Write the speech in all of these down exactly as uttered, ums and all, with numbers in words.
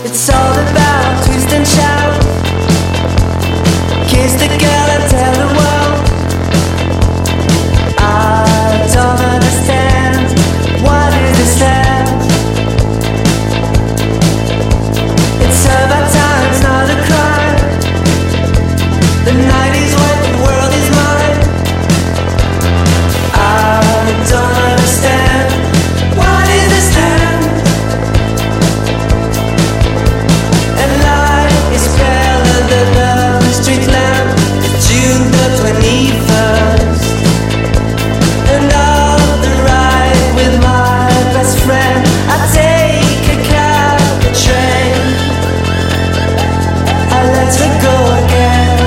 It's all about twist and shout. Kiss the girl and tell the world I don't understand. What is this sound? It's about time, it's not a crime. The night is when the world is mine. I don't understand. What is this land? And life is paler than the street lamp. It's June the twenty-first, and I'll the ride with my best friend. I take a cab, a train. I let her go again.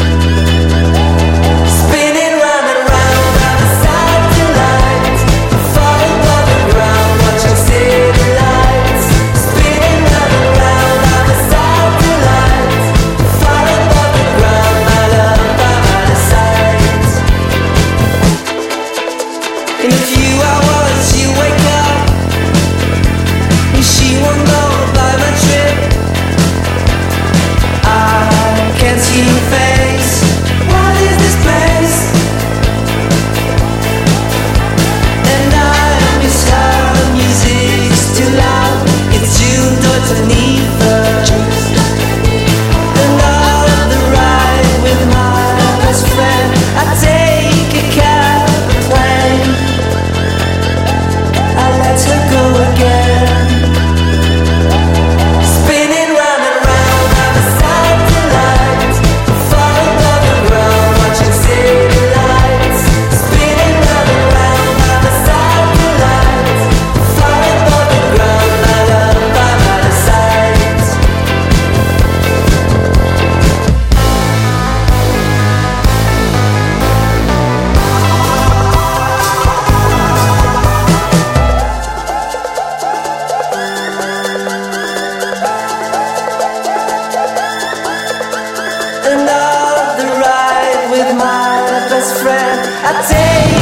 Spinning round and round by the satellite, far above the ground, watching city lights. Spinning round and round by the satellite, far above the ground, my love by my side. In a few hours you wake up, and she won't know about my trip. I can't see your face. What is this place? And I miss her music's too loud. It's June the twenty-first, and I'll have the ride with my best friend. I take a cab, a plane. I let her go again. Spinning round and round by the satellite, far above the ground, watching city lights. Spinning round and round by the satellite, far above the ground, my love by my side. And I'll the ride with my best friend. I take